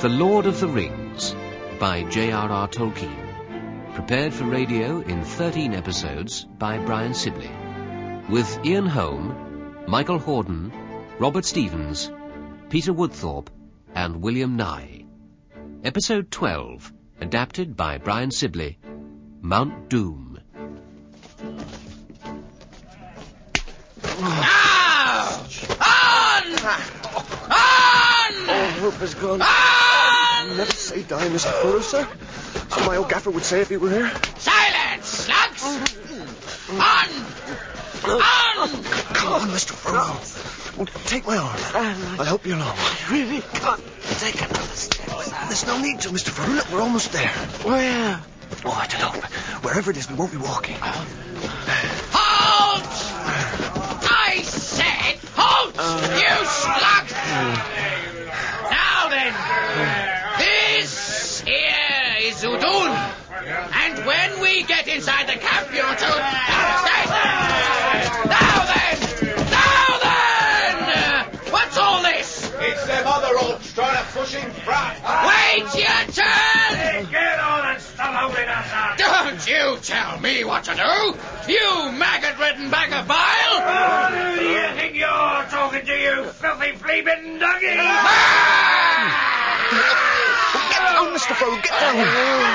The Lord of the Rings by J.R.R. Tolkien. Prepared for radio in 13 episodes by Brian Sibley. With Ian Holm, Michael Hordern, Robert Stevens, Peter Woodthorpe and William Nye. Episode 12, adapted by Brian Sibley, Mount Doom. Now! On! On! All hope is gone. On! Never say die, Mr. Frodo, sir. So my old gaffer would say if he were here. Silence, slugs! On! On! Come on, Mr. Frodo. Take my arm. I'll help you along. I really can't take another step. There's no need to, Mr. Frodo. Look, we're almost there. Where? Oh, I don't know. Wherever it is, we won't be walking. Halt! I said halt! You slug! Now then, this here is Udun. And when we get inside the camp, you're to understand. Now then! What's all this? It's them other orcs trying to push in front. Wait your turn! Get on and stop holding us up. Don't you tell me what to do, you maggot-ridden bag of bile! Who do you think you're talking to, you filthy flea-bitten donkey? Get down, Mr. Frodo. Get down.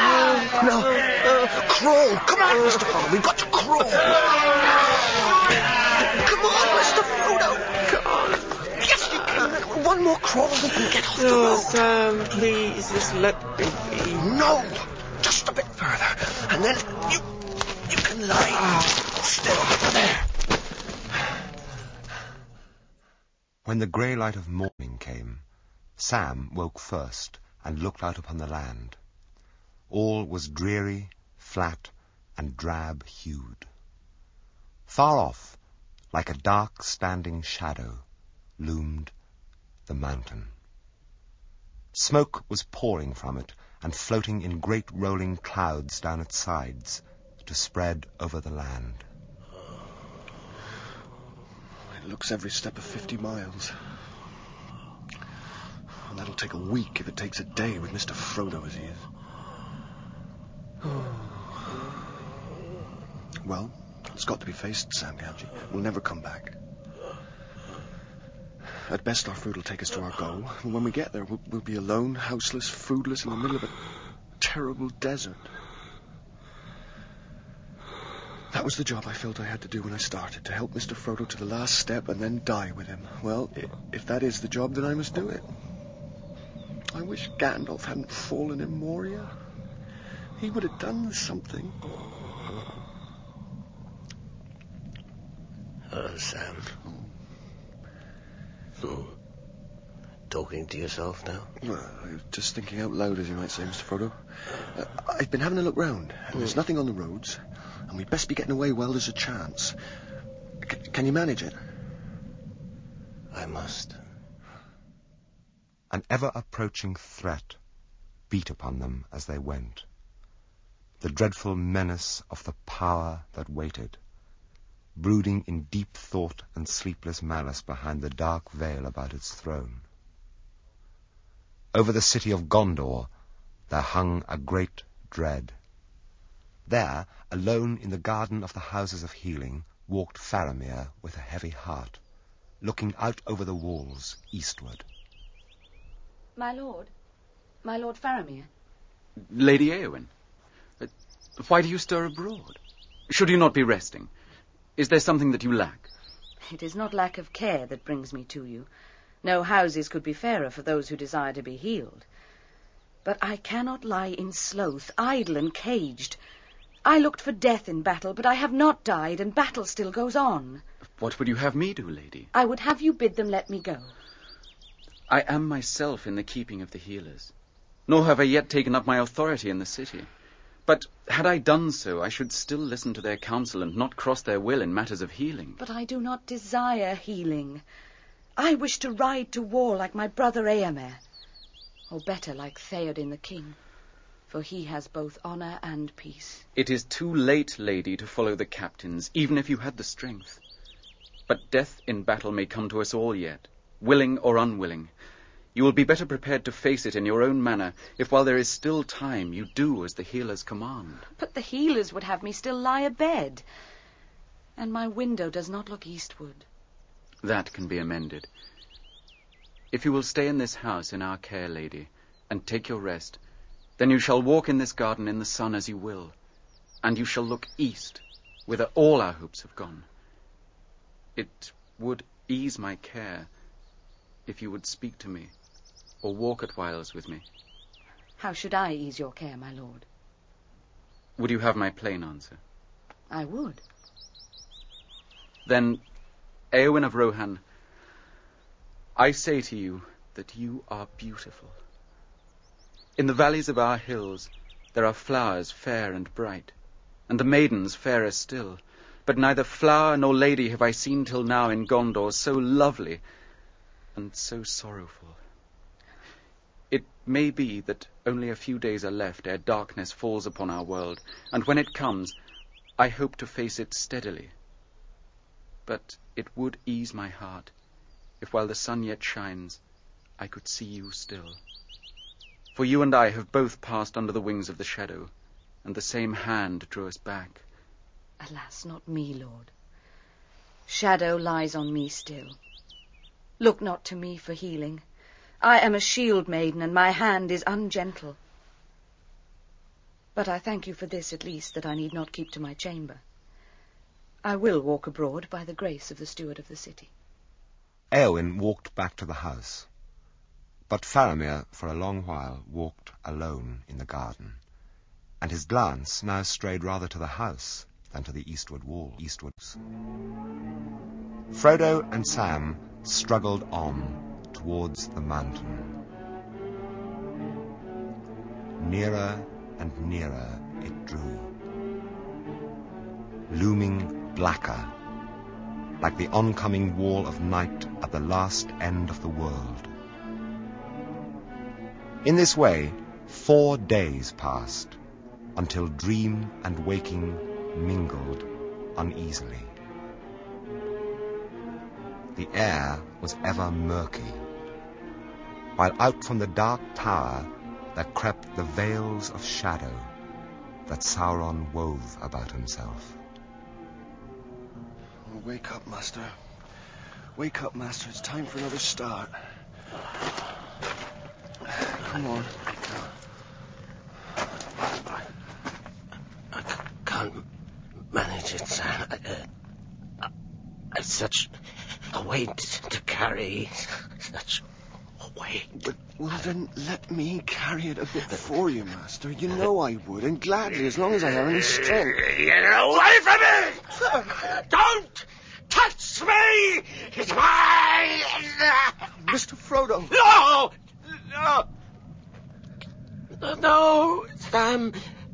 Now, crawl. Come on, Mr. Frodo. We've got to crawl. Come on, Mr. Frodo. Come on. Yes, you can. One more crawl and we can get off the road. Sam, please, just let me be. No. Just a bit further. And then you can lie still. There. When the grey light of morning came, Sam woke first and looked out upon the land. All was dreary, flat, and drab-hued. Far off, like a dark standing shadow, loomed the mountain. Smoke was pouring from it and floating in great rolling clouds down its sides to spread over the land. It looks every step of 50 miles. And that'll take a week if it takes a day with Mr. Frodo as he is. Well, it's got to be faced, Sam Gamgee. We'll never come back. At best, our fruit will take us to our goal. And when we get there, we'll be alone, houseless, foodless, in the middle of a terrible desert. That was the job I felt I had to do when I started, to help Mr. Frodo to the last step and then die with him. Well, if that is the job, then I must do it. I wish Gandalf hadn't fallen in Moria. He would have done something. Sam. Talking to yourself now? Well, just thinking out loud, as you might say, Mr. Frodo. I've been having a look round, and there's nothing on the roads, and we'd best be getting away while there's a chance. Can you manage it? I must. An ever-approaching threat beat upon them as they went. The dreadful menace of the power that waited, brooding in deep thought and sleepless malice behind the dark veil about its throne. Over the city of Gondor there hung a great dread. There, alone in the garden of the Houses of Healing, walked Faramir with a heavy heart, looking out over the walls eastward. My lord Faramir. Lady Éowyn, why do you stir abroad? Should you not be resting? Is there something that you lack? It is not lack of care that brings me to you. No houses could be fairer for those who desire to be healed. But I cannot lie in sloth, idle and caged. I looked for death in battle, but I have not died, and battle still goes on. What would you have me do, lady? I would have you bid them let me go. I am myself in the keeping of the healers, nor have I yet taken up my authority in the city. But had I done so, I should still listen to their counsel and not cross their will in matters of healing. But I do not desire healing. I wish to ride to war like my brother Éomer, or better, like Theoden the king, for he has both honour and peace. It is too late, lady, to follow the captains, even if you had the strength. But death in battle may come to us all yet, willing or unwilling. You will be better prepared to face it in your own manner if, while there is still time, you do as the healers command. But the healers would have me still lie abed. And my window does not look eastward. That can be amended. If you will stay in this house in our care, lady, and take your rest, then you shall walk in this garden in the sun as you will, and you shall look east, whither all our hopes have gone. It would ease my care if you would speak to me, or walk at whiles with me. How should I ease your care, my lord? Would you have my plain answer? I would. Then, Eowyn of Rohan, I say to you that you are beautiful. In the valleys of our hills there are flowers fair and bright, and the maidens fairer still, but neither flower nor lady have I seen till now in Gondor so lovely and so sorrowful. It may be that only a few days are left ere darkness falls upon our world, and when it comes, I hope to face it steadily. But it would ease my heart if while the sun yet shines, I could see you still. For you and I have both passed under the wings of the shadow, and the same hand drew us back. Alas, not me, lord. Shadow lies on me still. Look not to me for healing. I am a shield maiden, and my hand is ungentle. But I thank you for this, at least, that I need not keep to my chamber. I will walk abroad by the grace of the steward of the city. Eowyn walked back to the house, but Faramir for a long while walked alone in the garden, and his glance now strayed rather to the house than to the eastward wall. Frodo and Sam struggled on towards the mountain. Nearer and nearer it drew, looming blacker, like the oncoming wall of night at the last end of the world. In this way, 4 days passed, until dream and waking mingled uneasily. The air was ever murky, while out from the dark tower there crept the veils of shadow that Sauron wove about himself. Wake up, Master. Wake up, Master. It's time for another start. Come on. I can't manage it, Sam. It's such a weight to carry. Such a weight. Well, then let me carry it a bit for you, Master. You know I would, and gladly, as long as I have any strength. Get away from me! Don't touch me! It's mine! Mr. Frodo! No! No! No, Sam.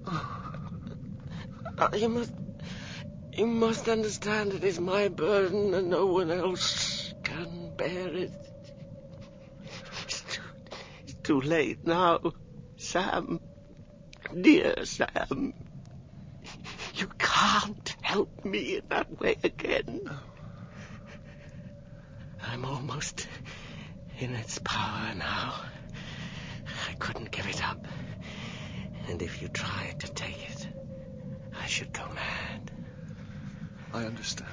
You must understand it is my burden and no one else can bear it. It's too late now, Sam. Dear Sam. You can't help me in that way again. I'm almost in its power now. I couldn't give it up. And if you tried to take it, I should go mad. I understand.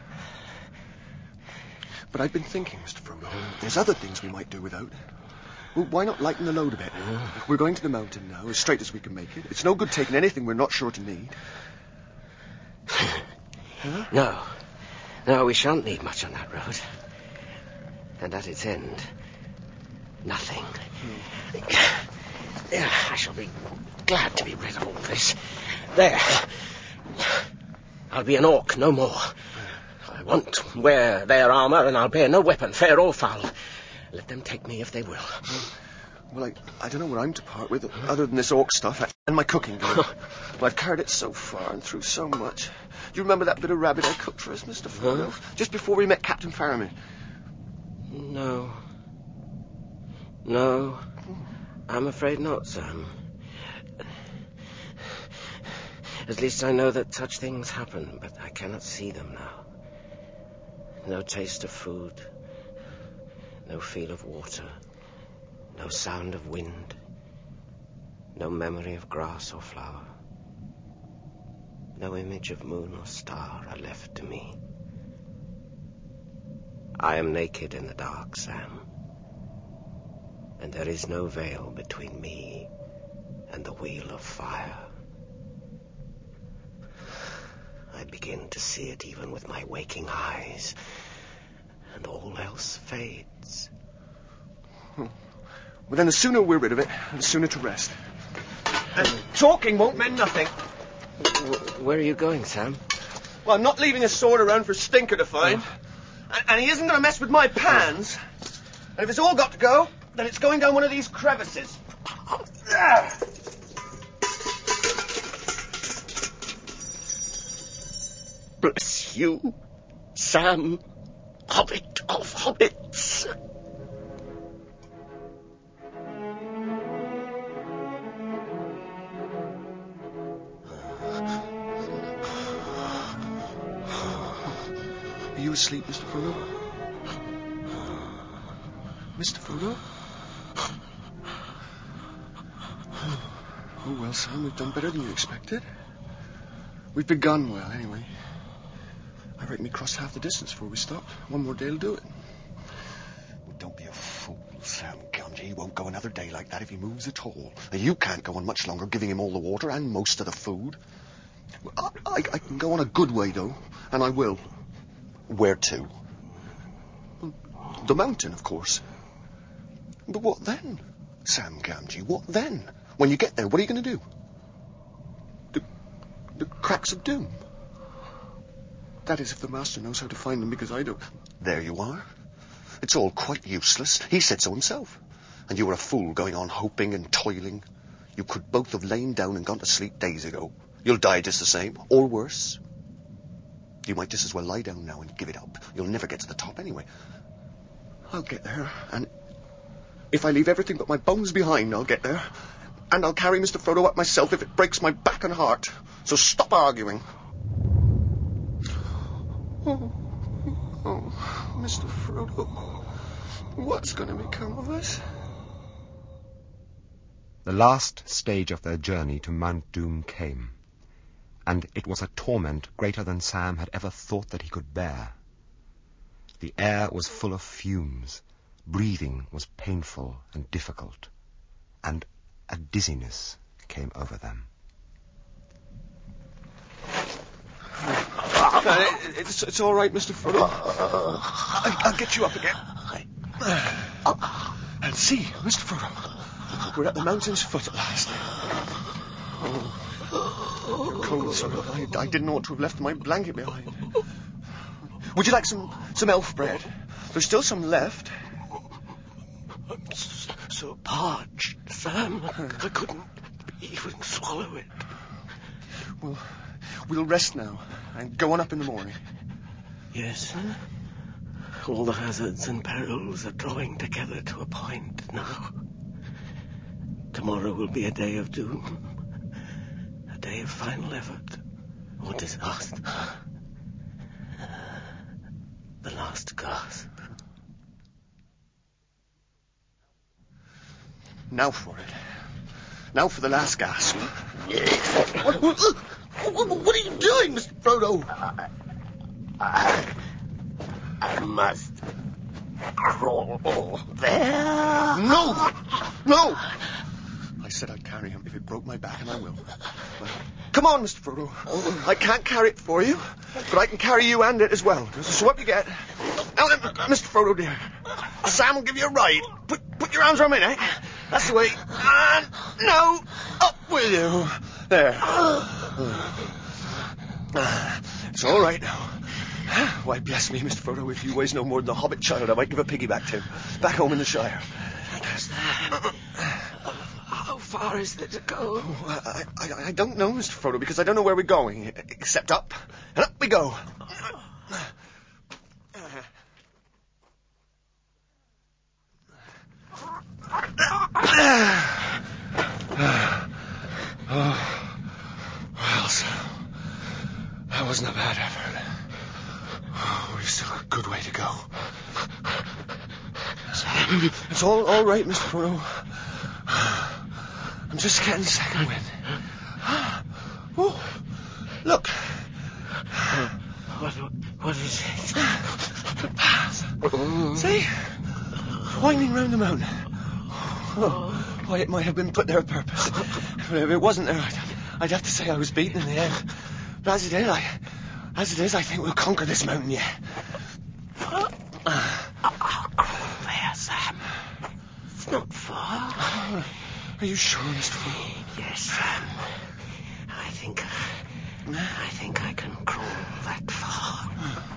But I've been thinking, Mr. Frodo, there's other things we might do without. Well, why not lighten the load a bit? We're going to the mountain now, as straight as we can make it. It's no good taking anything we're not sure to need. Huh? No, we shan't need much on that road. And at its end, nothing. Yeah, I shall be glad to be rid of all this. There. I'll be an orc, no more. I won't wear their armour, and I'll bear no weapon, fair or foul. Let them take me if they will. Well, I don't know what I'm to part with, other than this orc stuff and my cooking gun. Well, I've carried it so far and through so much. Do you remember that bit of rabbit I cooked for us, Mr. Frodo? Just before we met Captain Faramir? No, I'm afraid not, Sam. At least I know that such things happen, but I cannot see them now. No taste of food, no feel of water, No sound of wind. No memory of grass or flower. No image of moon or star are left to me. I am naked in the dark, Sam. And there is no veil between me and the wheel of fire. I begin to see it even with my waking eyes, and all else fades. Well, then the sooner we're rid of it, the sooner to rest. And talking won't mend nothing. Where are you going, Sam? Well, I'm not leaving a sword around for Stinker to find. And he isn't going to mess with my pans. And if it's all got to go, then it's going down one of these crevices. Bless you, Sam, hobbit of hobbits. Are you asleep, Mr. Frodo? Mr. Frodo? Oh, well, Sam, we've done better than you expected. We've begun well, anyway. I reckon we crossed half the distance before we stopped. One more day will do it. Well, don't be a fool, Sam Gamgee. He won't go another day like that if he moves at all. You can't go on much longer, giving him all the water and most of the food. Well, I can go on a good way, though, and I will. Where to? The mountain, of course. But what then, Sam Gamgee? What then? When you get there, what are you going to do? The cracks of doom. That is, if the Master knows how to find them, because I don't. There you are. It's all quite useless. He said so himself. And you were a fool going on hoping and toiling. You could both have lain down and gone to sleep days ago. You'll die just the same, or worse. You might just as well lie down now and give it up. You'll never get to the top anyway. I'll get there, and if I leave everything but my bones behind, I'll get there. And I'll carry Mr. Frodo up myself if it breaks my back and heart. So stop arguing. Oh, Mr. Frodo, what's going to become of us? The last stage of their journey to Mount Doom came, and it was a torment greater than Sam had ever thought that he could bear. The air was full of fumes, breathing was painful and difficult, and a dizziness came over them. It's all right, Mr. Frodo. I'll get you up again. And see, Mr. Frodo, we're at the mountain's foot at last. Oh, you're cold, sir. I didn't know what to have left my blanket behind. Would you like some elf bread? There's still some left. I'm so parched, Sam. I couldn't even swallow it. Well, we'll rest now and go on up in the morning. Yes. All the hazards and perils are drawing together to a point now. Tomorrow will be a day of doom. A day of final effort or disaster. The last gasp. Now for it. Now for the last gasp. What are you doing, Mr. Frodo? I must crawl there. No! I said I'd carry him if it broke my back, and I will. Well, come on, Mr. Frodo. I can't carry it for you, but I can carry you and it as well. So what you get? Now then, Mr. Frodo, dear. Sam will give you a ride. Put your arms around my neck. That's the way. And now, up with you. There. It's all right now. Why, bless me, Mr. Frodo, if you weighs no more than a hobbit child, I might give a piggyback to him. Back home in the Shire. How far is there to go? Oh, I don't know, Mr. Frodo, because I don't know where we're going, except up. And up we go. Well, so that wasn't a bad effort. Oh, we've still got a good way to go. Sam, It's all right, Mr. Frodo. I'm just getting second wind. Oh, look. What is it? The path. See? Winding round the mountain. Oh, why, it might have been put there on purpose. But if it wasn't there, I'd have to say I was beaten in the end. But as it is, I think we'll conquer this mountain yet. I'll crawl there, Sam. It's not far. Are you sure, Mr. Frodo? Yes, Sam. I think I can crawl that far.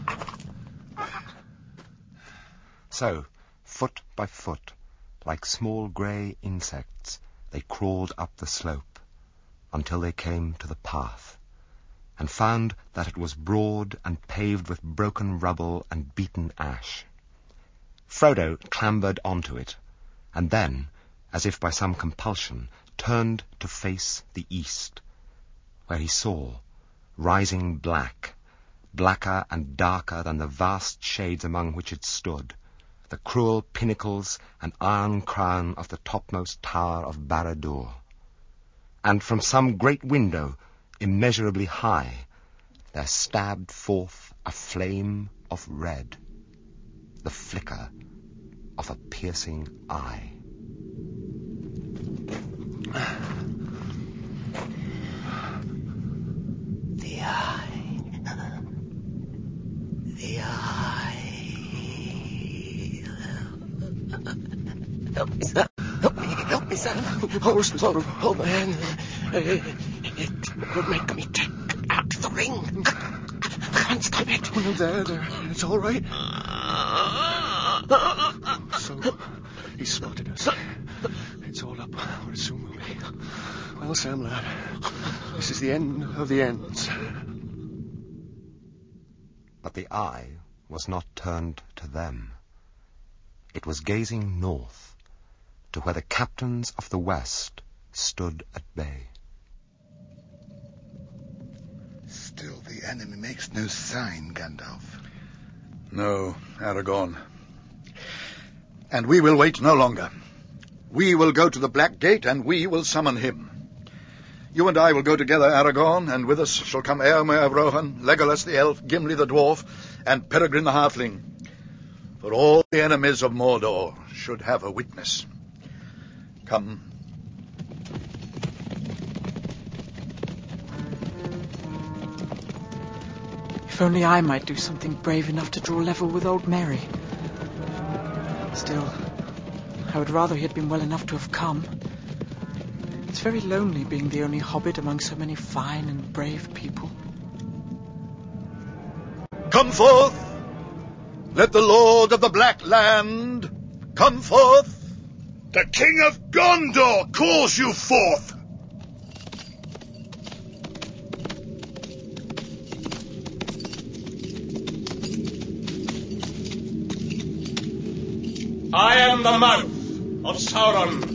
So, foot by foot, like small grey insects, they crawled up the slope until they came to the path, and found that it was broad and paved with broken rubble and beaten ash. Frodo clambered onto it, and then, as if by some compulsion, turned to face the east, where he saw, rising blacker and darker than the vast shades among which it stood, the cruel pinnacles and iron crown of the topmost tower of Barad-dûr. And from some great window, immeasurably high, there stabbed forth a flame of red, the flicker of a piercing eye. The eye. Help me, Sam. Hold my hand. It would make me take out the ring. I can't stop it. Oh, no, there. It's all right. So, he spotted us. It's all up, or it soon will be. Well, Sam, lad, this is the end of the ends. But the eye was not turned to them. It was gazing north, to where the captains of the West stood at bay. Still, the enemy makes no sign, Gandalf. No, Aragorn. And we will wait no longer. We will go to the Black Gate, and we will summon him. You and I will go together, Aragorn, and with us shall come Éomer of Rohan, Legolas the elf, Gimli the dwarf, and Peregrine the halfling. For all the enemies of Mordor should have a witness. Come. If only I might do something brave enough to draw level with old Merry. Still, I would rather he had been well enough to have come. It's very lonely being the only hobbit among so many fine and brave people. Come forth! Let the Lord of the Black Land come forth! The King of Gondor calls you forth! I am the mouth of Sauron.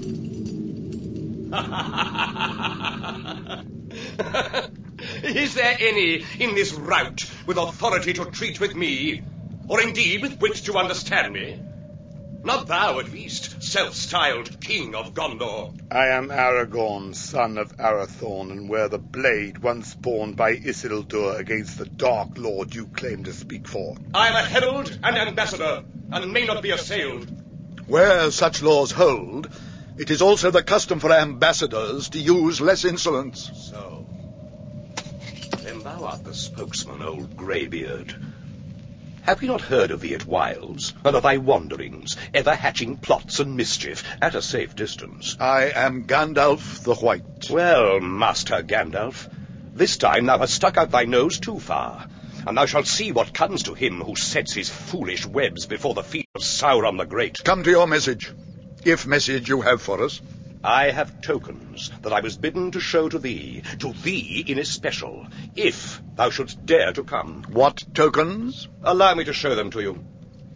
Is there any in this rout with authority to treat with me, or indeed with wit to understand me? Not thou, at least, self-styled King of Gondor. I am Aragorn, son of Arathorn, and wear the blade once borne by Isildur against the Dark Lord you claim to speak for. I am a herald and ambassador, and may not be assailed. Where such laws hold, it is also the custom for ambassadors to use less insolence. So, then thou art the spokesman, old greybeard. Have we not heard of thee at Wilds, and of thy wanderings, ever hatching plots and mischief at a safe distance? I am Gandalf the White. Well, Master Gandalf, this time thou hast stuck out thy nose too far, and thou shalt see what comes to him who sets his foolish webs before the feet of Sauron the Great. Come to your message, if message you have for us. I have tokens that I was bidden to show to thee in especial, if thou shouldst dare to come. What tokens? Allow me to show them to you.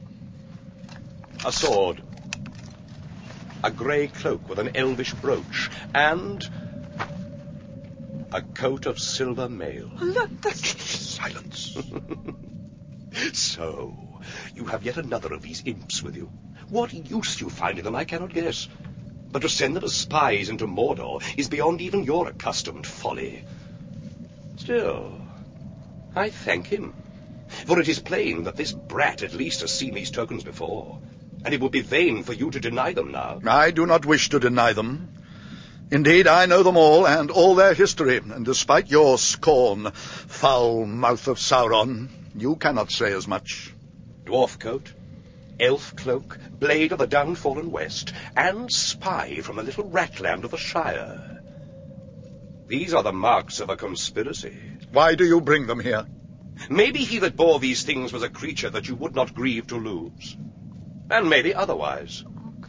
A sword, a grey cloak with an elvish brooch, and a coat of silver mail. Silence. So, you have yet another of these imps with you. What use you find in them, I cannot guess. But to send them as spies into Mordor is beyond even your accustomed folly. Still, I thank him. For it is plain that this brat at least has seen these tokens before, and it would be vain for you to deny them now. I do not wish to deny them. Indeed, I know them all, and all their history, and despite your scorn, foul mouth of Sauron, you cannot say as much. Dwarf coat, elf cloak, blade of the downfallen west, and spy from the little ratland of the Shire. These are the marks of a conspiracy. Why do you bring them here? Maybe he that bore these things was a creature that you would not grieve to lose. And maybe otherwise.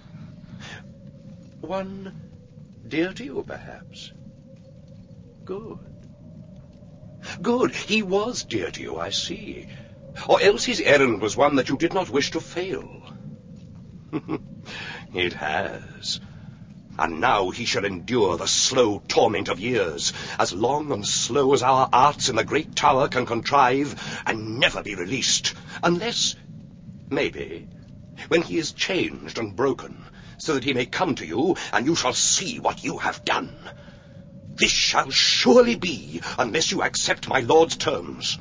One dear to you, perhaps. Good. Good. He was dear to you, I see. Or else his errand was one that you did not wish to fail. It has. And now he shall endure the slow torment of years, as long and slow as our arts in the great tower can contrive, and never be released, unless, maybe, when he is changed and broken, so that he may come to you, and you shall see what you have done. This shall surely be, unless you accept my lord's terms.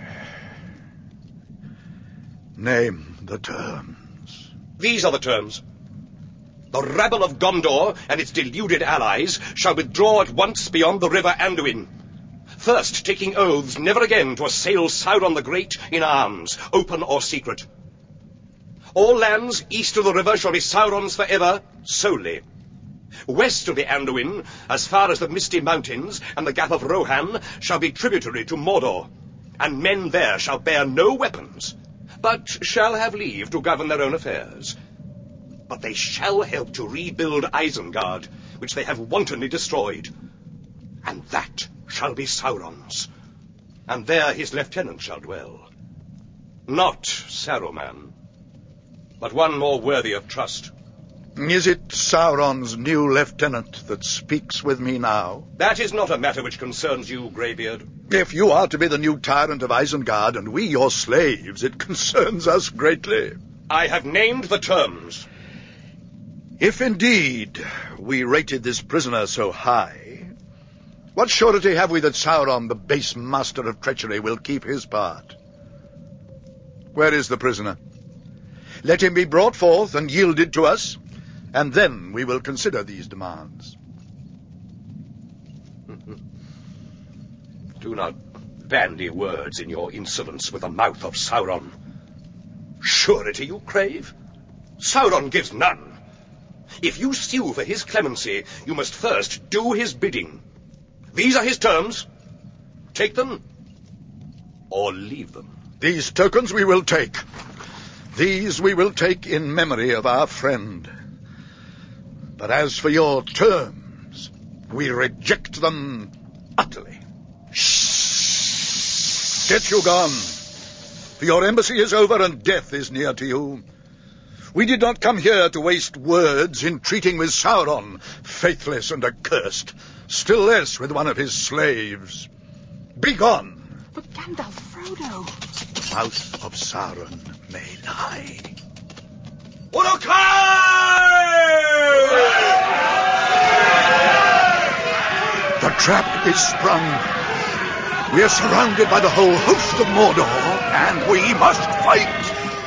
Name the terms. These are the terms. The rabble of Gondor and its deluded allies shall withdraw at once beyond the river Anduin. First, taking oaths never again to assail Sauron the Great in arms, open or secret. All lands east of the river shall be Sauron's forever, solely. West of the Anduin, as far as the Misty Mountains and the Gap of Rohan, shall be tributary to Mordor, and men there shall bear no weapons, but shall have leave to govern their own affairs. But they shall help to rebuild Isengard, which they have wantonly destroyed. And that shall be Sauron's. And there his lieutenant shall dwell. Not Saruman, but one more worthy of trust. Is it Sauron's new lieutenant that speaks with me now? That is not a matter which concerns you, Greybeard. If you are to be the new tyrant of Isengard, and we your slaves, it concerns us greatly. I have named the terms. If indeed we rated this prisoner so high, what surety have we that Sauron, the base master of treachery, will keep his part? Where is the prisoner? Let him be brought forth and yielded to us, and then we will consider these demands. Do not bandy words in your insolence with the mouth of Sauron. Surety you crave? Sauron gives none. If you sue for his clemency, you must first do his bidding. These are his terms. Take them, or leave them. These tokens we will take. These we will take in memory of our friend. But as for your terms, we reject them utterly. Shh! Get you gone. For your embassy is over and death is near to you. We did not come here to waste words in treating with Sauron, faithless and accursed, still less with one of his slaves. Be gone. But Gandalf, Frodo... The mouth of Sauron may lie. The trap is sprung. We are surrounded by the whole host of Mordor, and we must fight.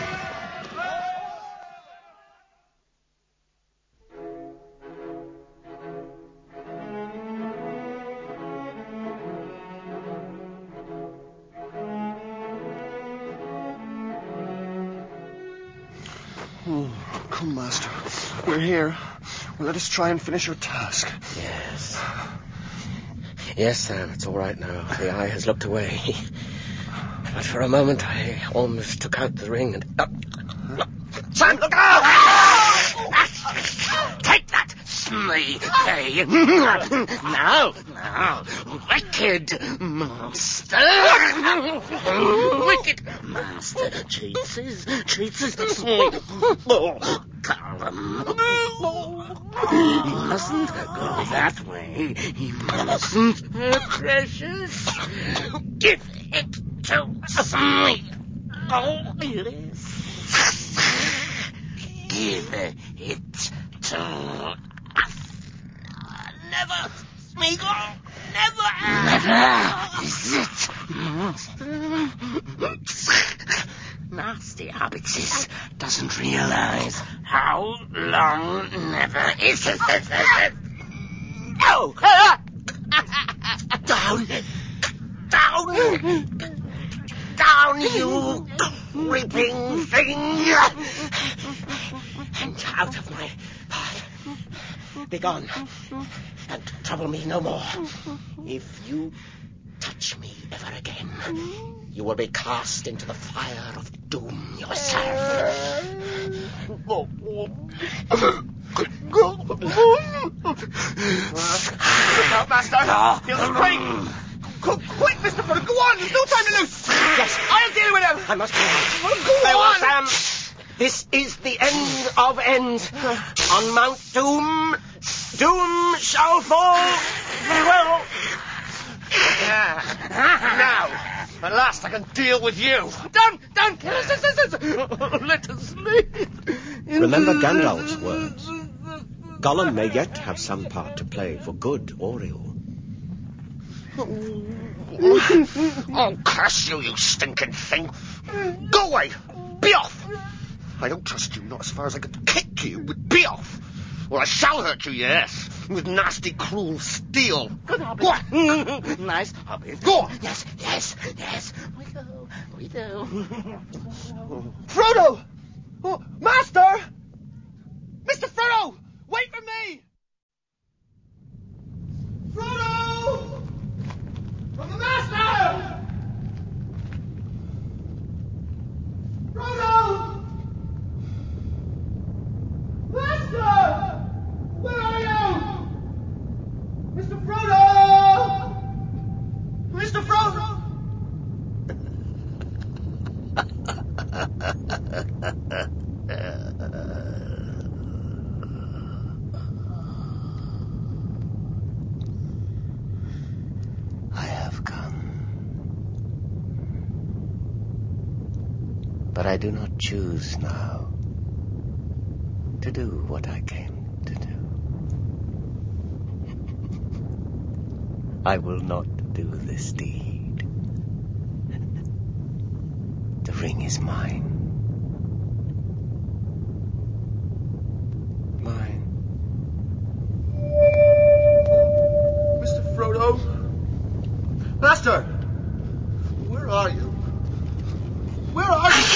Come, Master. We're here. Well, let us try and finish your task. Yes. Yes, Sam, it's all right now. The eye has looked away. But for a moment, I almost took out the ring and... Sam, look out! Take that, slave! Now, wicked master! Wicked master cheats his slave. Callum. He mustn't go that way. He mustn't, precious. Give it to me. Oh, yes. give it to us. Never, Smeagol, never. Never is it. Nasty Hobbitses doesn't realize how long never is. Oh! Down! Down! Down, you creeping thing! And out of my path. Begone, and trouble me no more. If you touch me ever again, you will be cast into the fire of doom yourself. Look out, Master! Feel the spring! Quick, Mr. Frodo, go on! There's no time to lose! Yes, I'll deal with him! I must go. Go on! Sam, this is the end of ends. On Mount Doom, doom shall fall. Farewell. Now, at last I can deal with you. Don't kill us! Let us sleep. Remember Gandalf's words. Gollum may yet have some part to play for good or ill. Oh, curse you, you stinking thing! Go away! Be off! I don't trust you, not as far as I could kick you, but be off! Or I shall hurt you, yes, with nasty, cruel steel. Good Hobbit. Go on! Nice Hobbit. Go on! Yes. We do. Frodo! Oh, Master! Mr. Frodo! Wait for me! Frodo! From the Master! Frodo! Master! Where are you? Mr. Frodo! Mr. Frodo! I have come. But I do not choose now to do what I came to do. I will not do this deed. The ring is mine. Mine. Mr. Frodo? Master! Where are you? Where are you?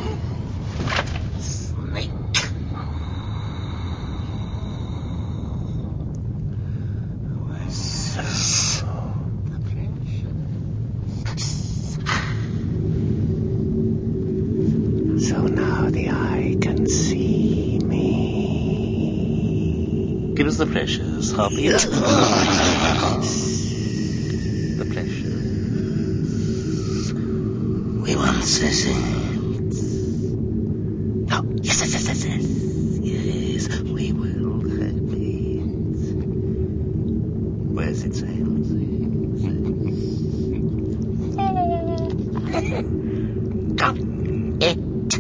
Snake. So now the eye can see me. Give us the precious, Hobbit. The pleasures we once visit. Oh, yes. Yes, we will have it. Where's it sails? Got it.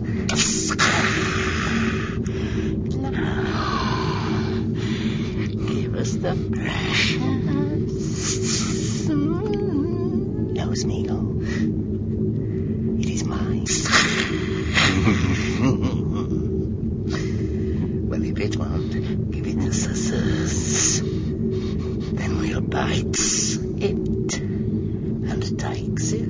Now, give us the precious. No, Smeagol. It is mine. Well, if it won't, give it to Sussus. Then we'll bite it and takes it.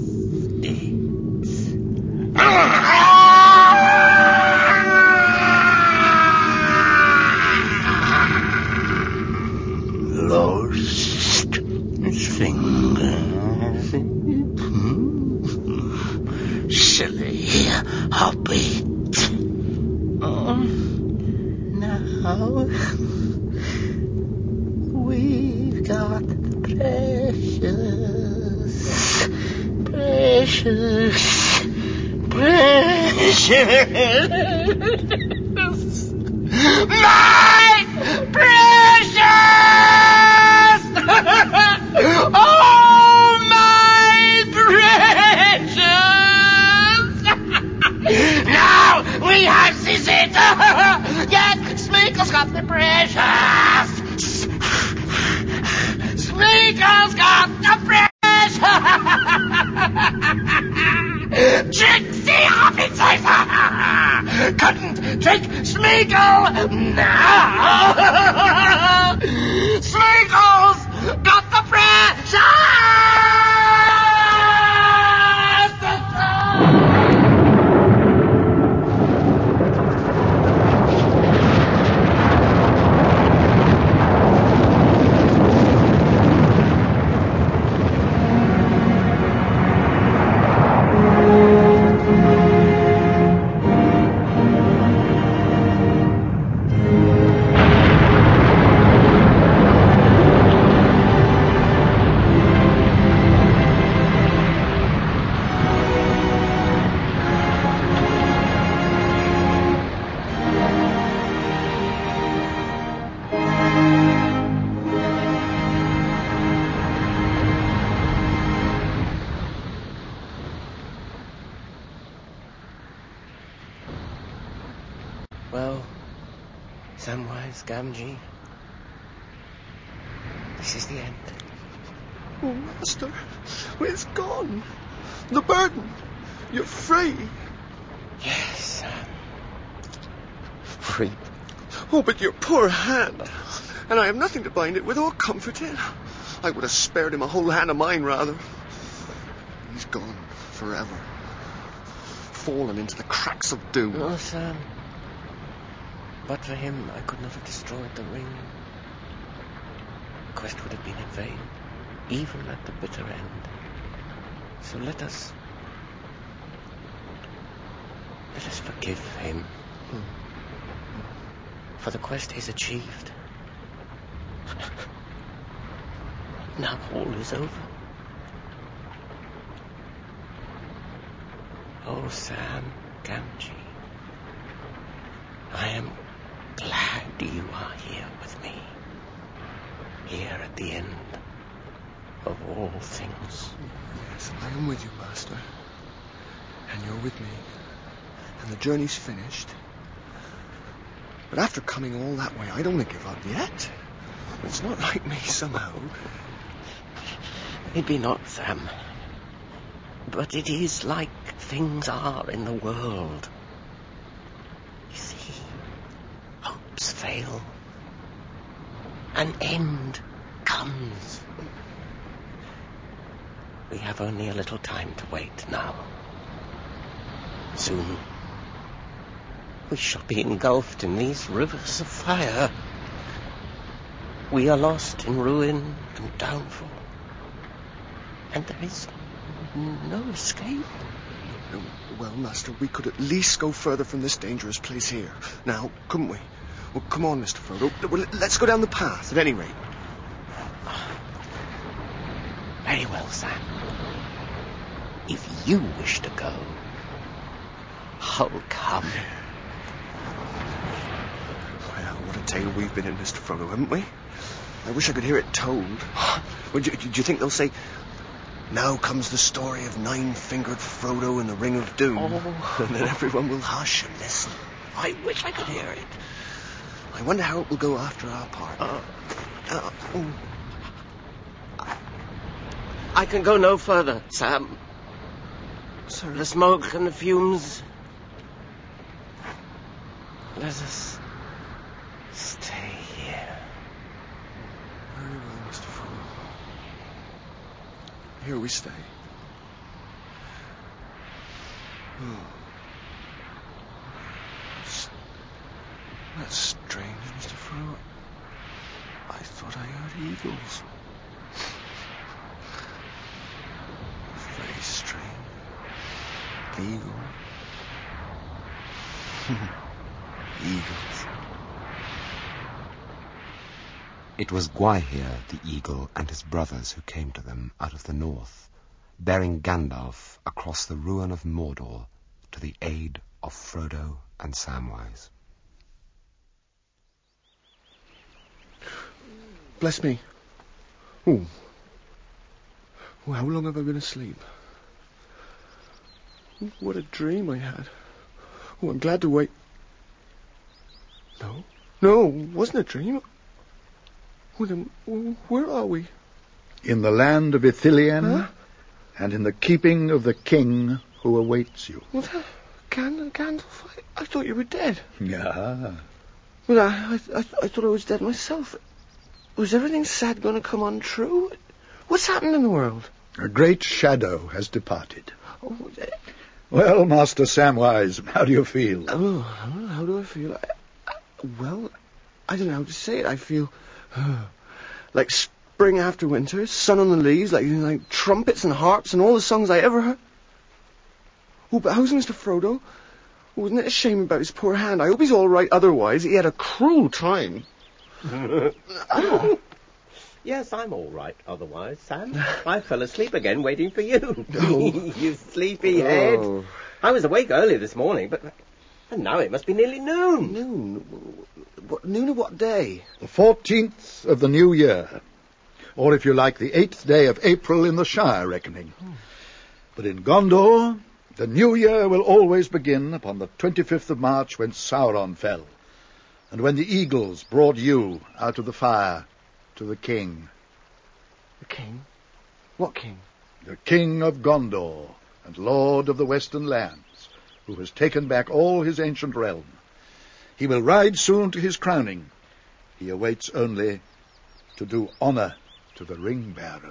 Lost fingers. Silly Hobbit. Now we've got the precious. My precious! Oh, my precious! Now we have it! Smeagol! Now! Smeagol's got the pressure! Well, Samwise Gamgee, this is the end. Oh, Master, it's gone. The burden. You're free. Yes, Sam. Free. Oh, but your poor hand. And I have nothing to bind it with or comfort it. I would have spared him a whole hand of mine, rather. He's gone forever. Fallen into the cracks of doom. No, Sam. But for him, I could not have destroyed the ring. The quest would have been in vain, even at the bitter end. So let us forgive him. For the quest is achieved. Now all is over. Oh, Sam Gamgee, I am glad you are here with me. Here at the end of all things. Yes, I am with you, Master. And you're with me. And the journey's finished. But after coming all that way, I don't want to give up yet. It's not like me, somehow. It be not, Sam. But it is like things are in the world. You see, hopes fail. An end comes. We have only a little time to wait now. Soon, we shall be engulfed in these rivers of fire. We are lost in ruin and downfall. And there is no escape. Well, Master, we could at least go further from this dangerous place here. Now, couldn't we? Well, come on, Mr. Frodo. Well, let's go down the path, at any rate. Very well, Sam. If you wish to go, I'll come. Well, what a tale we've been in, Mr. Frodo, haven't we? I wish I could hear it told. Well, do you think they'll say, now comes the story of Nine-Fingered Frodo and the Ring of Doom? Oh. And then everyone will hush and listen. I wish I could hear it. I wonder how it will go after our part. I can go no further, Sam. Sir, the smoke and the fumes. Let us stay here. Very well, Mr. Frodo. Here we stay. That's strange, Mr. Frodo. I thought I heard eagles. Very strange. Eagle. Eagles. It was Gwaihir the eagle and his brothers who came to them out of the north, bearing Gandalf across the ruin of Mordor to the aid of Frodo and Samwise. Bless me. Oh, how long have I been asleep? What a dream I had. Oh, I'm glad to wake. No, it wasn't a dream. Oh, then, where are we? In the land of Ithilien, and in the keeping of the king who awaits you. Well, Gandalf, I thought you were dead. Yeah. Well, I thought I was dead myself. Was everything said going to come untrue? What's happened in the world? A great shadow has departed. Oh, Well, Master Samwise, how do you feel? Oh, how do I feel? Well, I don't know how to say it. I feel like spring after winter, sun on the leaves, like trumpets and harps and all the songs I ever heard. Oh, but how's Mr. Frodo? Wasn't it a shame about his poor hand? I hope he's all right otherwise. He had a cruel time. Yes, I'm all right otherwise, Sam. I fell asleep again waiting for you. Oh. You sleepy head. Oh. I was awake early this morning, and now it must be nearly noon. Noon of what day? The 14th of the new year. Or, if you like, the 8th day of April in the Shire reckoning. But in Gondor, the new year will always begin upon the 25th of March, when Sauron fell, and when the eagles brought you out of the fire to the king. The king? What king? The king of Gondor and lord of the western lands, who has taken back all his ancient realm. He will ride soon to his crowning. He awaits only to do honour to the ring bearers.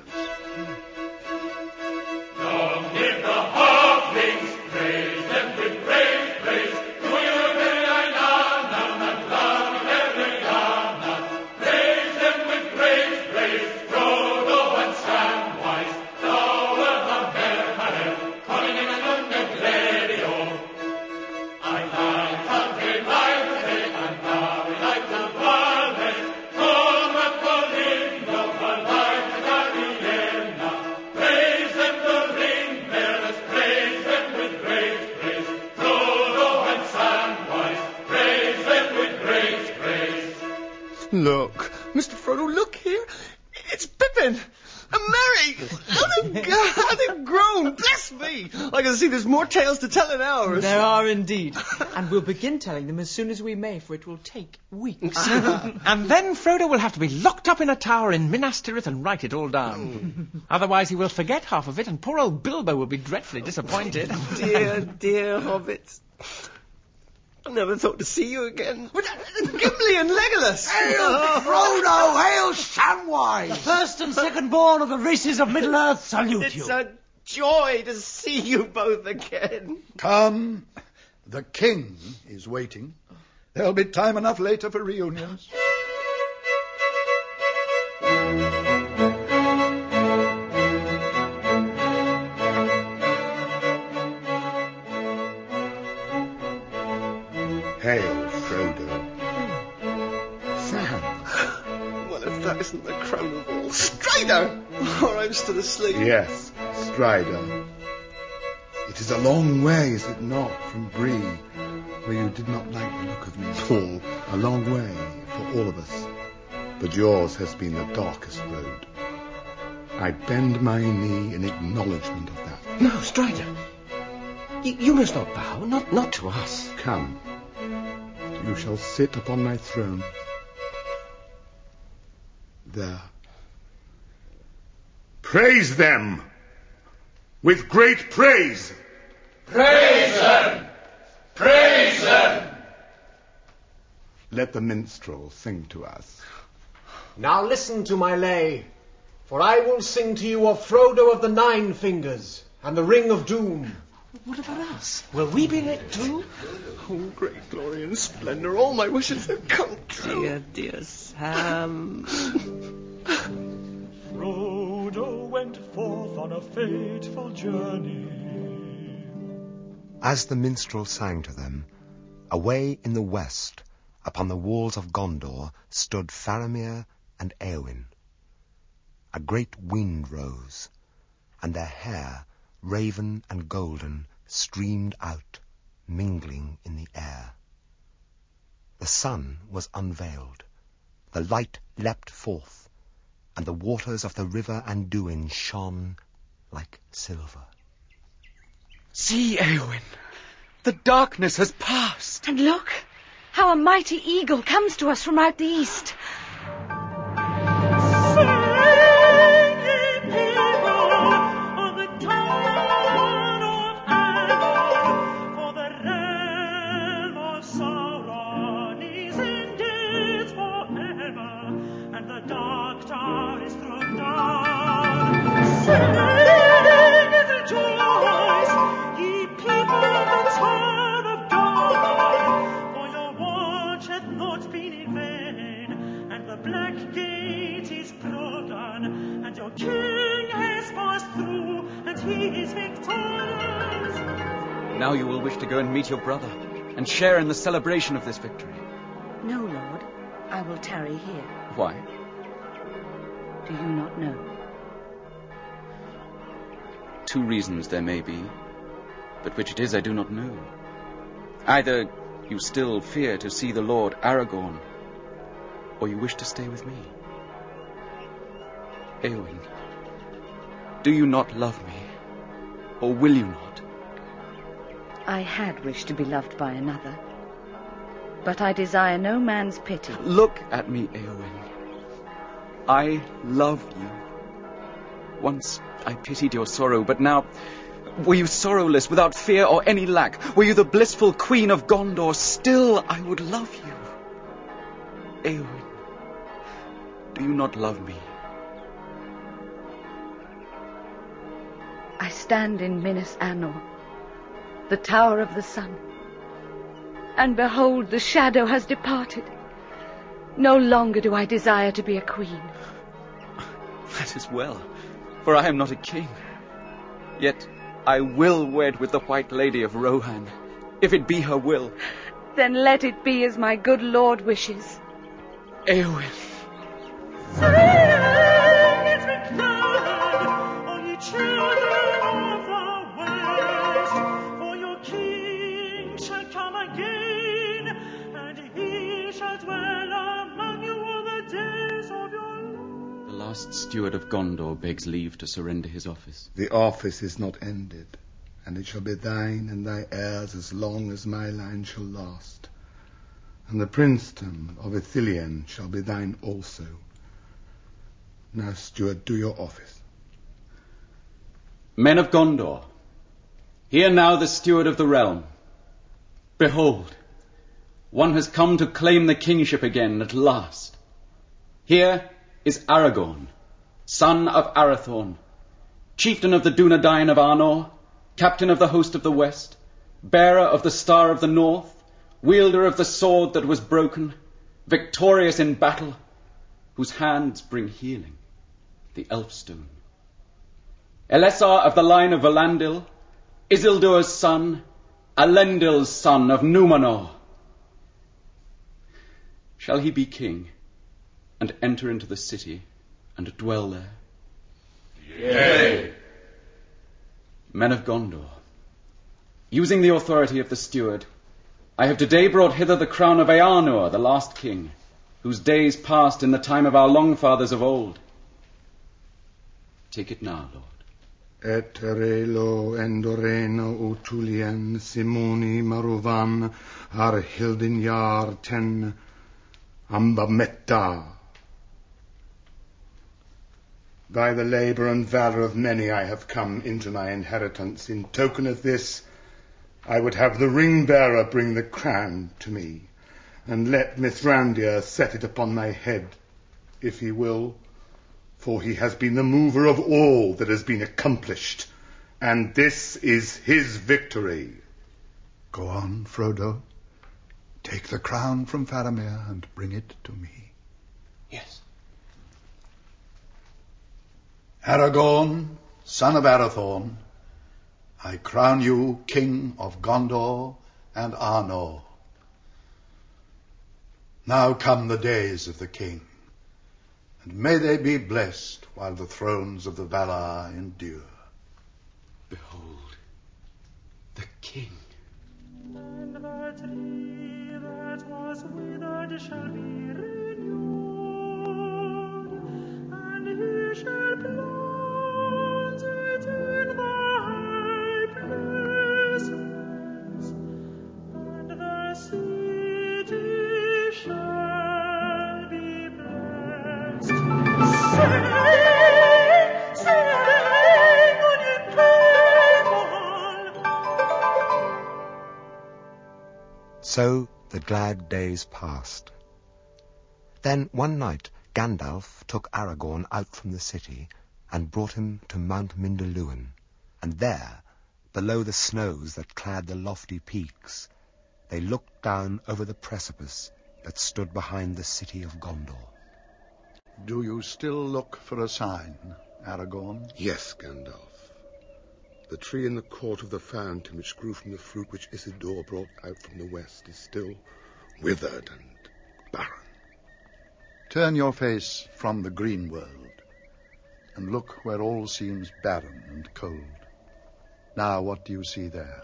Now give the halflings praise them with praise. Do you hear na love every na? Praise them with praise. Frodo and Samwise, now of the Merhalem, coming in and Gladio. I like country life, and now we like the valley. Come up the lindo, the light of Ariena. Praise them, the ring bearers, praise them with praise. Frodo and Samwise, praise them with praise. Look, Mr. Frodo, look here. It's Pippin and Merry. How they've grown. Bless me. I can see there's more tales to tell in hours. There are indeed. And we'll begin telling them as soon as we may, for it will take weeks. And then Frodo will have to be locked up in a tower in Minas Tirith and write it all down. Otherwise he will forget half of it, and poor old Bilbo will be dreadfully disappointed. Dear hobbits. I never thought to see you again. Gimli and Legolas. Hail Frodo, hail Samwise. The first and second born of the races of Middle-earth salute you. It's a joy to see you both again. Come, the king is waiting. There'll be time enough later for reunions. Hail, Frodo. Sam. Well, if that isn't the crown of all. Strider! Or I'm still asleep. Yes, Strider. It is a long way, is it not, from Bree, where you did not like the look of me at all. A long way for all of us. But yours has been the darkest road. I bend my knee in acknowledgement of that. No, Strider. You must not bow, not to us. Come. You shall sit upon my throne. There. Praise them with great praise. Praise them! Praise them! Let the minstrel sing to us. Now listen to my lay, for I will sing to you of Frodo of the Nine Fingers and the Ring of Doom. What about us? Will we be in it too? Oh, great glory and splendour, all my wishes have come true. Dear Sam. Frodo went forth on a fateful journey. As the minstrel sang to them, away in the west, upon the walls of Gondor, stood Faramir and Éowyn. A great wind rose, and their hair, raven and golden, streamed out, mingling in the air. The sun was unveiled, the light leapt forth, and the waters of the river Anduin shone like silver. See, Éowyn, the darkness has passed. And look, how a mighty eagle comes to us from out the east. The town of Aragorn, for the king has passed through, and he is victorious. Now you will wish to go and meet your brother, and share in the celebration of this victory. No, Lord. I will tarry here. Why? Do you not know? 2 reasons there may be, but which it is I do not know. Either you still fear to see the Lord Aragorn, or you wish to stay with me. Eowyn, do you not love me, or will you not? I had wished to be loved by another, but I desire no man's pity. Look at me, Eowyn. I love you. Once I pitied your sorrow, but now, were you sorrowless, without fear or any lack, were you the blissful queen of Gondor, still I would love you. Eowyn, do you not love me? I stand in Minas Anor, the Tower of the Sun, and behold, the shadow has departed. No longer do I desire to be a queen. That is well, for I am not a king. Yet I will wed with the White Lady of Rohan, if it be her will. Then let it be as my good lord wishes. Eowyn. The last steward of Gondor begs leave to surrender his office. The office is not ended, and it shall be thine and thy heirs as long as my line shall last. And the princedom of Ithilien shall be thine also. Now, steward, do your office. Men of Gondor, hear now the steward of the realm. Behold, one has come to claim the kingship again at last. Here is Aragorn, son of Arathorn, chieftain of the Dunedain of Arnor, captain of the host of the west, bearer of the star of the north, wielder of the sword that was broken, victorious in battle, whose hands bring healing, the Elfstone. Elessar of the line of Valandil, Isildur's son, Elendil's son of Númenor. Shall he be king, and enter into the city, and dwell there? Yea. Men of Gondor, using the authority of the steward, I have today brought hither the crown of Eärnur, the last king, whose days passed in the time of our long fathers of old. Take it now, Lord. Et relo endoreno utulian simoni maruvan ar hildinjar ten ambametta. By the labour and valour of many I have come into my inheritance. In token of this, I would have the ring-bearer bring the crown to me, and let Mithrandir set it upon my head, if he will, for he has been the mover of all that has been accomplished, and this is his victory. Go on, Frodo. Take the crown from Faramir and bring it to me. Yes. Aragorn, son of Arathorn, I crown you king of Gondor and Arnor. Now come the days of the king, and may they be blessed while the thrones of the Valar endure. Behold, the king. And the tree that was withered shall be renewed, and he shall plant it in the high places, and the city shall be blessed. Sing, on ye people! So the glad days passed. Then one night Gandalf took Aragorn out from the city and brought him to Mount Mindalluin, and there, below the snows that clad the lofty peaks, they looked down over the precipice that stood behind the city of Gondor. Do you still look for a sign, Aragorn? Yes, Gandalf. The tree in the court of the fountain which grew from the fruit which Isildur brought out from the west is still withered and barren. Turn your face from the green world and look where all seems barren and cold. Now, what do you see there?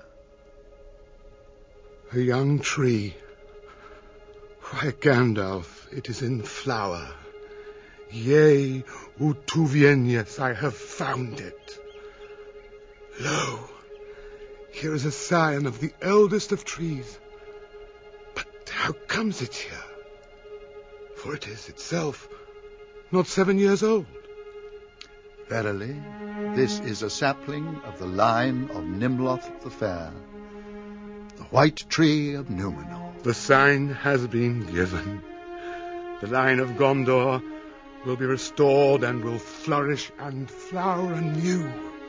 A young tree. Why, Gandalf, it is in flower. Yea, Utuvien, yes, I have found it. Lo, here is a scion of the eldest of trees. But how comes it here? For it is itself not 7 years old. Verily, this is a sapling of the line of Nimloth the Fair, the white tree of Númenor. The sign has been given. The line of Gondor will be restored and will flourish and flower anew.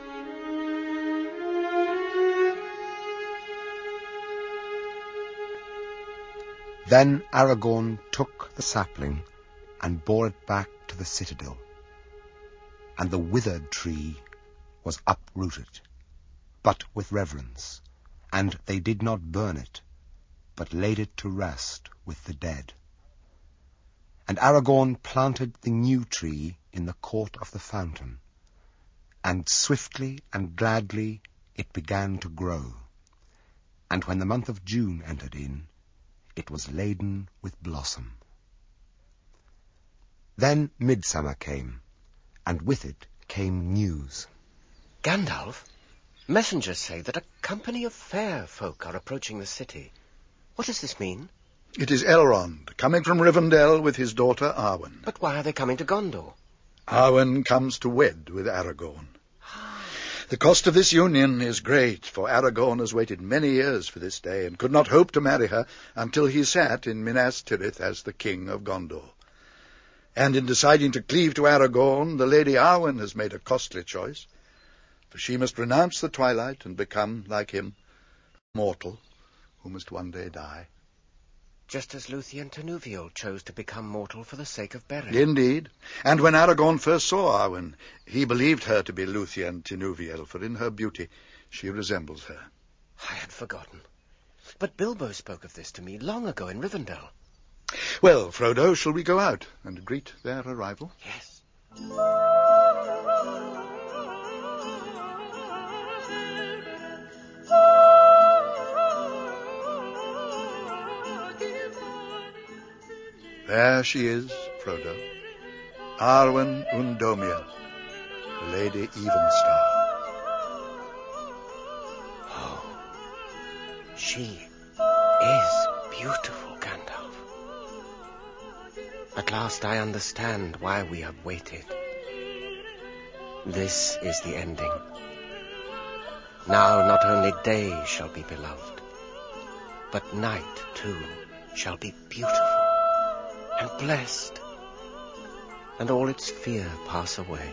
Then Aragorn took the sapling and bore it back to the citadel, and the withered tree was uprooted, but with reverence, and they did not burn it, but laid it to rest with the dead. And Aragorn planted the new tree in the court of the fountain, and swiftly and gladly it began to grow, and when the month of June entered in, it was laden with blossom. Then midsummer came, and with it came news. Gandalf, messengers say that a company of fair folk are approaching the city. What does this mean? It is Elrond, coming from Rivendell with his daughter Arwen. But why are they coming to Gondor? Arwen comes to wed with Aragorn. The cost of this union is great, for Aragorn has waited many years for this day, and could not hope to marry her until he sat in Minas Tirith as the king of Gondor. And in deciding to cleave to Aragorn, the Lady Arwen has made a costly choice, for she must renounce the twilight and become, like him, mortal, who must one day die. Just as Luthien Tinuviel chose to become mortal for the sake of Beren. Indeed. And when Aragorn first saw Arwen, he believed her to be Luthien Tinuviel, for in her beauty she resembles her. I had forgotten. But Bilbo spoke of this to me long ago in Rivendell. Well, Frodo, shall we go out and greet their arrival? Yes. There she is, Frodo, Arwen Undomiel, Lady Evenstar. Oh, she is beautiful, Gandalf. At last I understand why we have waited. This is the ending. Now not only day shall be beloved, but night, too, shall be beautiful and blessed, and all its fear pass away.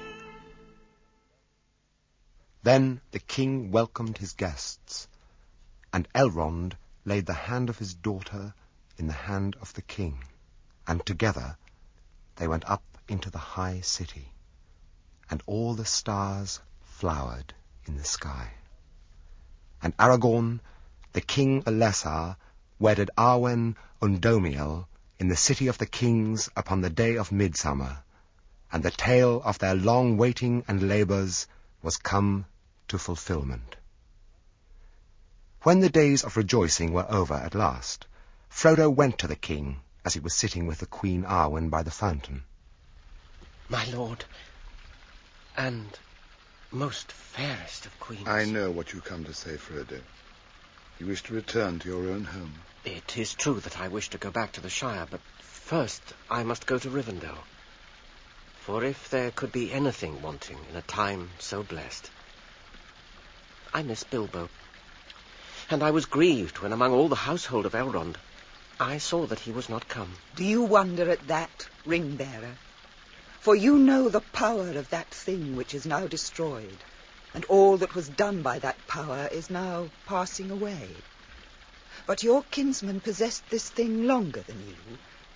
Then the king welcomed his guests, and Elrond laid the hand of his daughter in the hand of the king, and together they went up into the high city, and all the stars flowered in the sky. And Aragorn, the king Elessar, wedded Arwen Undomiel in the city of the kings upon the day of midsummer, and the tale of their long waiting and labours was come to fulfilment. When the days of rejoicing were over at last, Frodo went to the king as he was sitting with the Queen Arwen by the fountain. My lord, and most fairest of queens. I know what you come to say, Frodo. You wish to return to your own home. It is true that I wish to go back to the Shire, but first I must go to Rivendell. For if there could be anything wanting in a time so blessed, I miss Bilbo. And I was grieved when among all the household of Elrond I saw that he was not come. Do you wonder at that, Ring-bearer? For you know the power of that thing which is now destroyed, and all that was done by that power is now passing away. But your kinsman possessed this thing longer than you,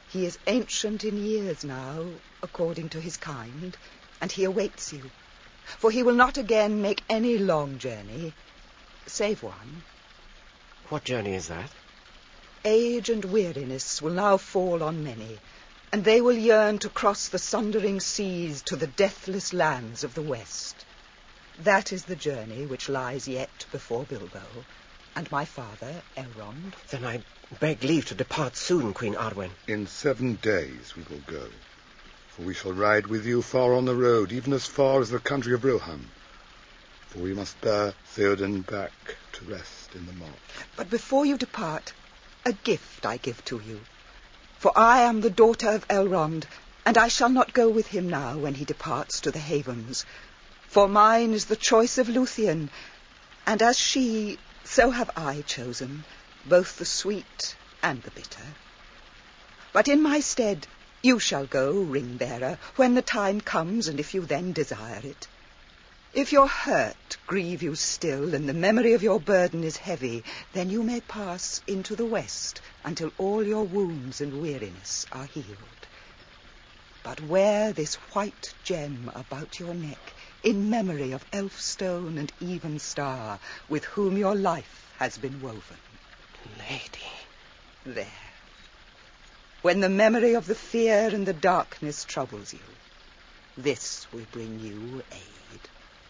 He is ancient in years now, according to his kind, and he awaits you. For he will not again make any long journey, save one. What journey is that? Age and weariness will now fall on many, and they will yearn to cross the sundering seas to the deathless lands of the west. That is the journey which lies yet before Bilbo, and my father, Elrond. Then I beg leave to depart soon, Queen Arwen. In 7 days we will go, for we shall ride with you far on the road, even as far as the country of Rohan, for we must bear Theoden back to rest in the Mark. But before you depart, a gift I give to you. For I am the daughter of Elrond, and I shall not go with him now when he departs to the Havens. For mine is the choice of Luthien, and as she, so have I chosen, both the sweet and the bitter. But in my stead you shall go, ring-bearer, when the time comes, and if you then desire it. If your hurt grieve you still, and the memory of your burden is heavy, then you may pass into the west until all your wounds and weariness are healed. But wear this white gem about your neck in memory of Elfstone and Evenstar, with whom your life has been woven. Lady. There. When the memory of the fear and the darkness troubles you, this will bring you aid.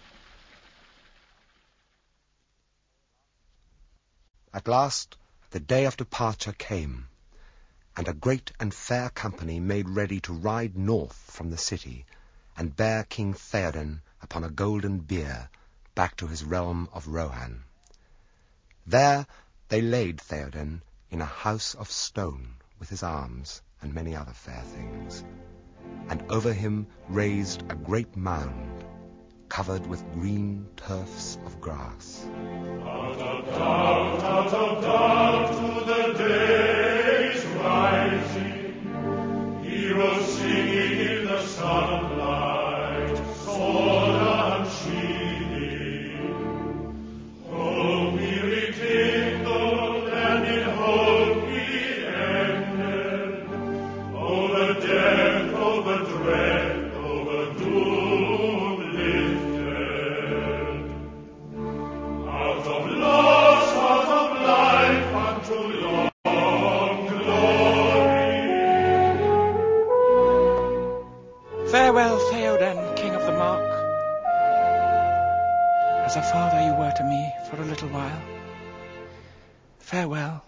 At last the day of departure came, and a great and fair company made ready to ride north from the city and bear King Theoden upon a golden bier back to his realm of Rohan. There they laid Theoden in a house of stone with his arms and many other fair things, and over him raised a great mound covered with green turfs of grass. Out of dark to the day's rising, heroes singing in the sunlight, sword unsheathing. Oh, weary kindled and in hope he ended. Oh, the death, oh, the dread, oh, the doom lifted. Out of loss, out of life, unto long glory. Farewell, Theoden, King of the Mark. As a father you were to me for a little while. Farewell.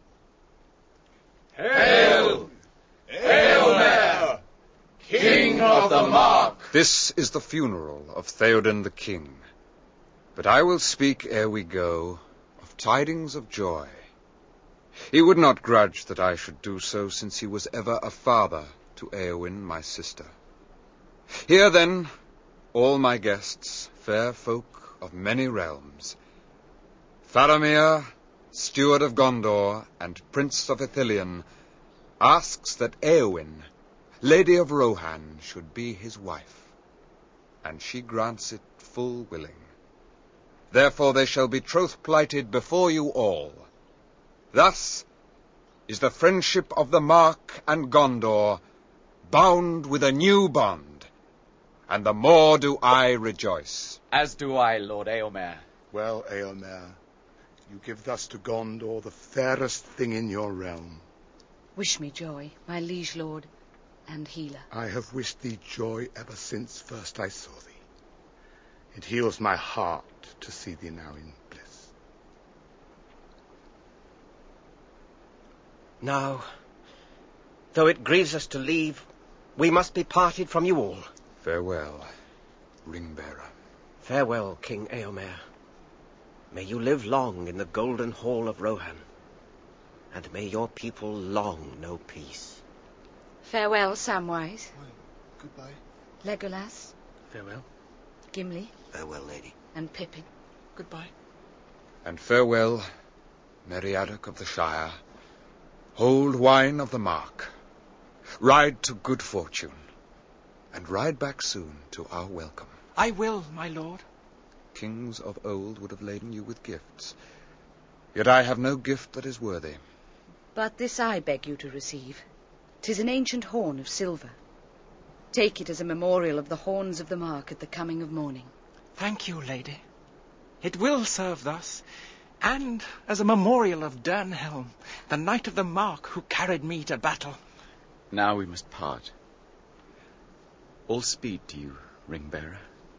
Hail! Eomer, King of the Mark! This is the funeral of Theoden the King. But I will speak ere we go of tidings of joy. He would not grudge that I should do so, since he was ever a father to Eowyn, my sister. Hear then, all my guests, fair folk of many realms. Faramir, steward of Gondor and prince of Ithilien, asks that Eowyn, lady of Rohan, should be his wife, and she grants it full willing. Therefore they shall be troth-plighted before you all. Thus is the friendship of the Mark and Gondor bound with a new bond, and the more do I rejoice. As do I, Lord Eomer. Well, Eomer, you give thus to Gondor the fairest thing in your realm. Wish me joy, my liege lord and healer. I have wished thee joy ever since first I saw thee. It heals my heart to see thee now in bliss. Now, though it grieves us to leave, we must be parted from you all. Farewell, ring-bearer. Farewell, King Eomer. May you live long in the golden hall of Rohan, and may your people long know peace. Farewell, Samwise. Goodbye. Legolas. Farewell. Gimli. Farewell, lady. And Pippin. Goodbye. And farewell, Meriadoc of the Shire, Hold Wine of the Mark. Ride to good fortune, and ride back soon to our welcome. I will, my lord. Kings of old would have laden you with gifts, yet I have no gift that is worthy. But this I beg you to receive. 'Tis an ancient horn of silver. Take it as a memorial of the horns of the mark at the coming of morning. Thank you, lady. It will serve thus, and as a memorial of Durnhelm, the knight of the mark who carried me to battle. Now we must part. All speed to you, ring-bearer.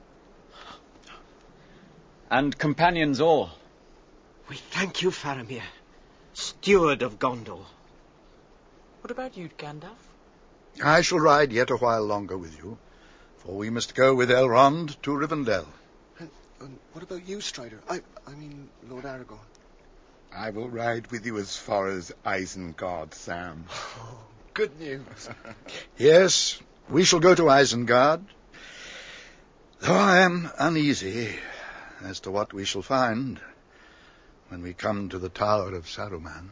And companions all. We thank you, Faramir, steward of Gondor. What about you, Gandalf? I shall ride yet a while longer with you, for we must go with Elrond to Rivendell. And what about you, Strider? I mean, Lord Aragorn. I will ride with you as far as Isengard, Sam. Oh, good news. Yes, we shall go to Isengard, though I am uneasy as to what we shall find when we come to the Tower of Saruman.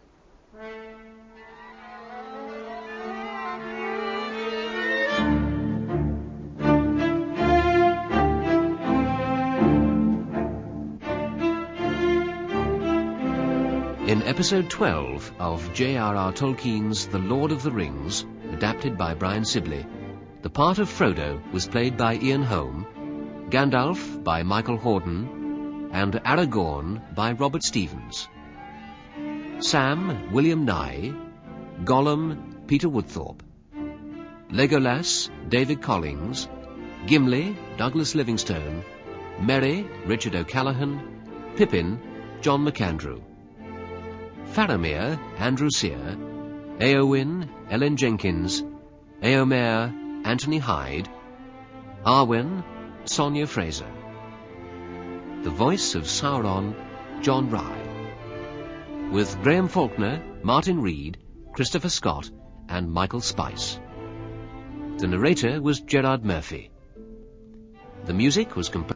In episode 12 of J.R.R. Tolkien's The Lord of the Rings, adapted by Brian Sibley, the part of Frodo was played by Ian Holm, Gandalf by Michael Hordern, and Aragorn by Robert Stevens. Sam, William Nye, Gollum, Peter Woodthorpe, Legolas, David Collings, Gimli, Douglas Livingstone, Merry, Richard O'Callaghan, Pippin, John McAndrew, Faramir, Andrew Sear, Éowyn, Ellen Jenkins, Éomer, Anthony Hyde, Arwen, Sonia Fraser. The voice of Sauron, John Rye. With Graham Faulkner, Martin Reed, Christopher Scott, and Michael Spice. The narrator was Gerard Murphy. The music was composed